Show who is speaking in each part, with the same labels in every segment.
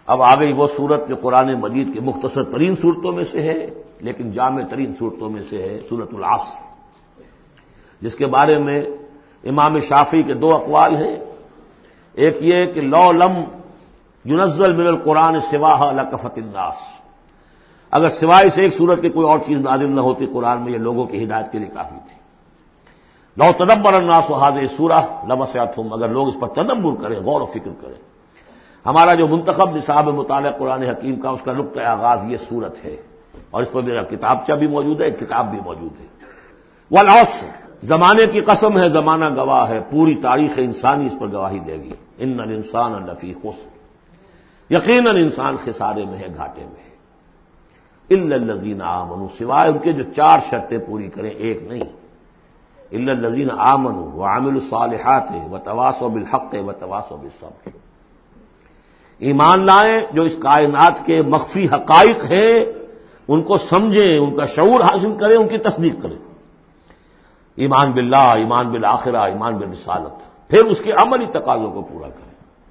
Speaker 1: اب آ گئی وہ سورت جو قرآن مجید کی مختصر ترین صورتوں میں سے ہے لیکن جامع ترین صورتوں میں سے ہے، سورۃ العصر، جس کے بارے میں امام شافعی کے دو اقوال ہیں۔ ایک یہ کہ لو لم ينزل من القرآن سواها لکفت الناس، اگر سوائے سے ایک سورت کی کوئی اور چیز نازل نہ ہوتی قرآن میں، یہ لوگوں کی ہدایت کے لیے کافی تھی۔ لو تدبر الناس هذه السورة لمسعتهم، اگر لوگ اس پر تدبر کریں، غور و فکر کریں۔ ہمارا جو منتخب نصاب مطالعہ قرآن حکیم کا، اس کا نقطہ آغاز یہ سورت ہے، اور اس پر میرا کتابچہ بھی موجود ہے، ایک کتاب بھی موجود ہے۔ والعصر، زمانے کی قسم ہے، زمانہ گواہ ہے، پوری تاریخ انسانی اس پر گواہی دے گی۔ ان الانسان لفی خسر، یقیناً انسان خسارے میں ہے، گھاٹے میں ہے۔ الا الذین آمنوا، سوائے ان کے جو چار شرطیں پوری کریں، ایک نہیں۔ الا الذین آمنوا وعملوا الصالحات وتواصوا بالحق وتواصوا بالصبر، ایمان لائیں، جو اس کائنات کے مخفی حقائق ہیں ان کو سمجھیں، ان کا شعور حاصل کریں، ان کی تصدیق کریں۔ ایمان باللہ، ایمان بالآخرہ، ایمان بالرسالت، پھر اس کے عملی تقاضوں کو پورا کریں۔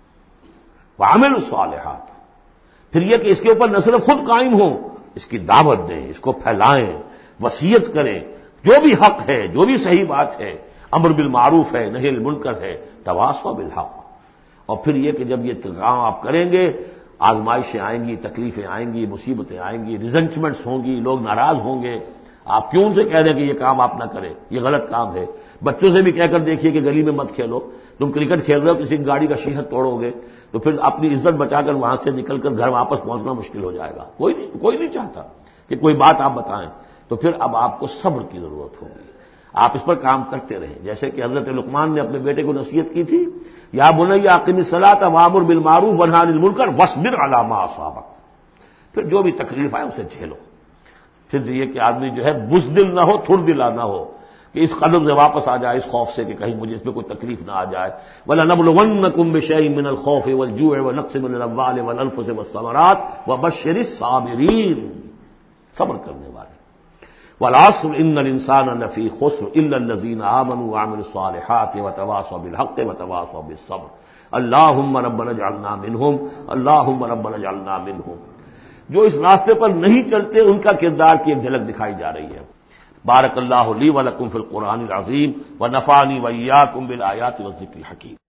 Speaker 1: وعملوا الصالحات، پھر یہ کہ اس کے اوپر نہ صرف خود قائم ہوں، اس کی دعوت دیں، اس کو پھیلائیں، وصیت کریں، جو بھی حق ہے، جو بھی صحیح بات ہے، امر بالمعروف ہے، نہی عن المنکر ہے، تواصوا بالحق۔ اور پھر یہ کہ جب یہ کام آپ کریں گے، آزمائشیں آئیں گی، تکلیفیں آئیں گی، مصیبتیں آئیں گی، ریزنچمنٹس ہوں گی، لوگ ناراض ہوں گے۔ آپ کیوں ان سے کہہ رہے ہیں کہ یہ کام آپ نہ کریں، یہ غلط کام ہے؟ بچوں سے بھی کہہ کر دیکھیے کہ گلی میں مت کھیلو، تم کرکٹ کھیل رہے ہو، کسی کی گاڑی کا شیشہ توڑو گے تو پھر اپنی عزت بچا کر وہاں سے نکل کر گھر واپس پہنچنا مشکل ہو جائے گا۔ کوئی نہیں چاہتا کہ کوئی بات آپ بتائیں، تو پھر اب آپ کو صبر کی ضرورت ہوگی، آپ اس پر کام کرتے رہیں۔ جیسے کہ حضرت لقمان نے اپنے بیٹے کو نصیحت کی تھی، یا بنی اقم الصلاۃ وامر بالمعروف وانہی عن المنکر واصبر علی ما اصابک، پھر جو بھی تکلیف آئے اسے جھیلو۔ پھر یہ کہ آدمی جو ہے بزدل نہ ہو، تھر دلا نہ ہو، کہ اس قدم سے واپس آ جائے اس خوف سے کہ کہیں مجھے اس میں کوئی تکلیف نہ آ جائے۔ وَلَنَبْلُوَنَّكُم بِشَيْءٍ مِّنَ الْخَوْفِ وَالْجُوعِ وَنَقْصٍ مِّنَ الْأَمْوَالِ وَالْأَنفُسِ وَالثَّمَرَاتِ وَبَشِّرِ الصَّابِرِينَ، صبر کرنے والے۔ وَالْعَصْرِ إِنَّ الْإِنسَانَ لَفِي خُسْرٍ إِلَّا الَّذِينَ آمَنُوا وَعَمِلُوا الصَّالِحَاتِ وَتَوَاصَوْا بِالْحَقِّ وَتَوَاصَوْا بِالصَّبْرِ اللهم ربنا اجعلنا منهم، اللهم ربنا اجعلنا منهم۔ جو اس راستے پر نہیں چلتے ان کا کردار کی ایک جھلک دکھائی جا رہی ہے۔ بارک اللہ لی ولکم فی القرآن العظیم ونفعنی وإیاکم بالآیات والذکر الحکیم۔